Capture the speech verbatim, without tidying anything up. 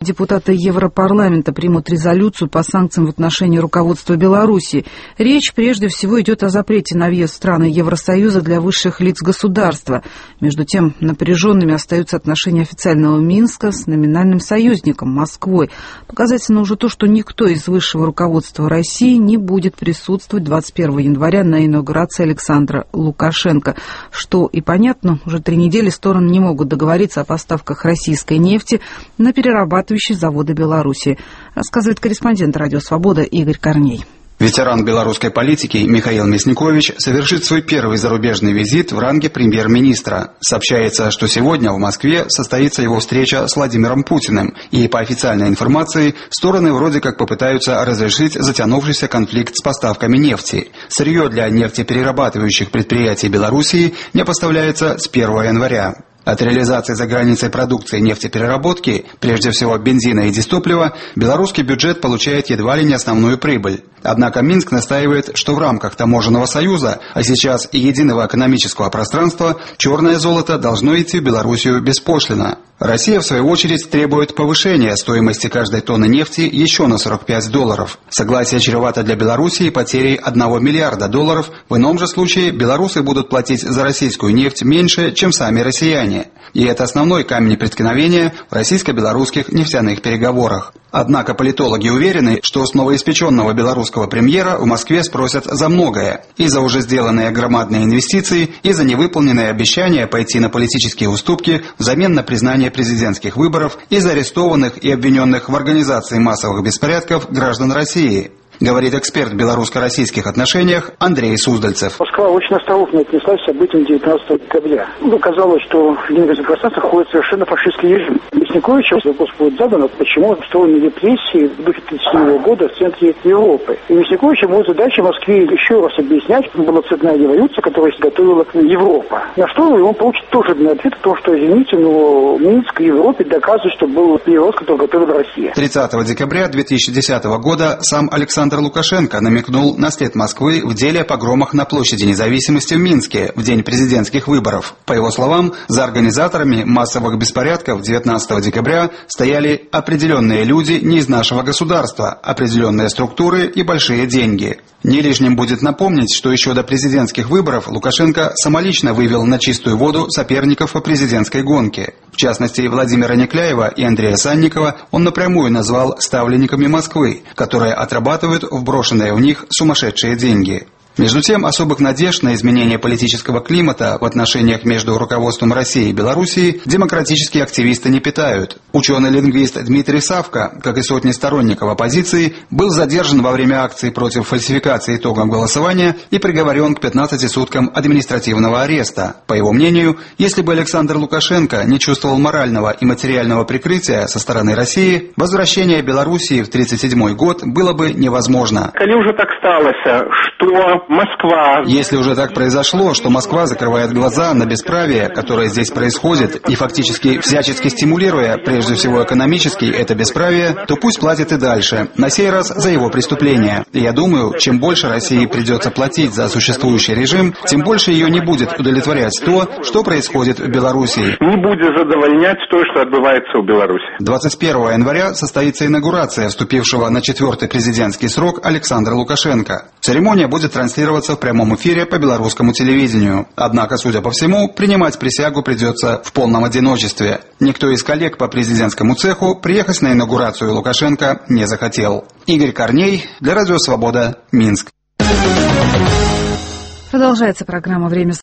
депутаты Европарламента примут резолюцию по санкциям в отношении руководства Беларуси. Речь прежде всего идет о запрете на въезд в страны Евросоюза для высших лиц государства. Между тем, напряженными остаются отношения официального Минска с номинальным союзником Москвой. Показательно уже то, что никто из высшего руководства России не будет присутствовать двадцать первого января на инаугурации Александра Лукашенко. Что и понятно, уже три недели стороны не могут договориться о поставках российской нефти на перерабатывающие заводы Беларуси, рассказывает корреспондент «Радио Свобода» Игорь Корней. Ветеран белорусской политики Михаил Мясникович совершит свой первый зарубежный визит в ранге премьер-министра. Сообщается, что сегодня в Москве состоится его встреча с Владимиром Путиным, и по официальной информации стороны вроде как попытаются разрешить затянувшийся конфликт с поставками нефти. Сырье для нефтеперерабатывающих предприятий Белоруссии не поставляется с первого января. От реализации за границей продукции нефтепереработки, прежде всего бензина и дистоплива, белорусский бюджет получает едва ли не основную прибыль. Однако Минск настаивает, что в рамках таможенного союза, а сейчас и единого экономического пространства, черное золото должно идти в Белоруссию беспошлино. Россия, в свою очередь, требует повышения стоимости каждой тонны нефти еще на сорок пять долларов. Согласие чревато для Белоруссии потерей одного миллиарда долларов. В ином же случае белорусы будут платить за российскую нефть меньше, чем сами россияне. И это основной камень преткновения в российско-белорусских нефтяных переговорах. Однако политологи уверены, что с новоиспеченного белорусского премьера в Москве спросят за многое. И за уже сделанные громадные инвестиции, и за невыполненные обещания пойти на политические уступки взамен на признание президентских выборов, и за арестованных и обвиненных в организации массовых беспорядков граждан России. Говорит эксперт в белорусско-российских отношениях Андрей Суздальцев. Москва очень осторожно отнеслась к событиям девятнадцатого декабря. Ну, казалось, что в Ленинградском пространстве ходит совершенно фашистский режим. Мясниковичу вопрос будет задан, почему устроены репрессии в духе тридцать седьмого года в центре Европы. И Мясниковичу будет задача Москве еще раз объяснять, что была цветная революция, которую готовила Европа. На что он получит тоже ответ о том, что, извините, но Минск и Европе доказывают, что был переворот, который готовила Россия. тридцатого декабря две тысячи десятого года сам Александр Лукашенко намекнул на след Москвы в деле о погромах на площади Независимости в Минске в день президентских выборов. По его словам, за организаторами массовых беспорядков девятнадцатого декабря стояли определенные люди не из нашего государства, определенные структуры и большие деньги. Не лишним будет напомнить, что еще до президентских выборов Лукашенко самолично вывел на чистую воду соперников по президентской гонке. В частности, Владимира Некляева и Андрея Санникова он напрямую назвал ставленниками Москвы, которые отрабатывают вброшенные в них сумасшедшие деньги. Между тем, особых надежд на изменение политического климата в отношениях между руководством России и Белоруссии демократические активисты не питают. Ученый-лингвист Дмитрий Савка, как и сотни сторонников оппозиции, был задержан во время акции против фальсификации итогов голосования и приговорен к пятнадцати суткам административного ареста. По его мнению, если бы Александр Лукашенко не чувствовал морального и материального прикрытия со стороны России, возвращение Белоруссии в тридцать седьмой год было бы невозможно. Коли уже так сталося, что Москва... Если уже так произошло, что Москва закрывает глаза на бесправие, которое здесь происходит, и фактически всячески стимулируя, прежде всего экономически, это бесправие, то пусть платит и дальше, на сей раз за его преступления. И я думаю, чем больше России придется платить за существующий режим, тем больше ее не будет удовлетворять то, что происходит в Белоруссии. Не будет задовольнять то, что отбывается в Беларуси. двадцать первого января состоится инаугурация вступившего на четвертый президентский срок Александра Лукашенко. Церемония будет транслироваться в прямом эфире по белорусскому телевидению. Однако, судя по всему, принимать присягу придется в полном одиночестве. Никто из коллег по президентскому цеху приехать на инаугурацию Лукашенко не захотел. Игорь Корней для Радио Свобода, Минск. Продолжается программа «Время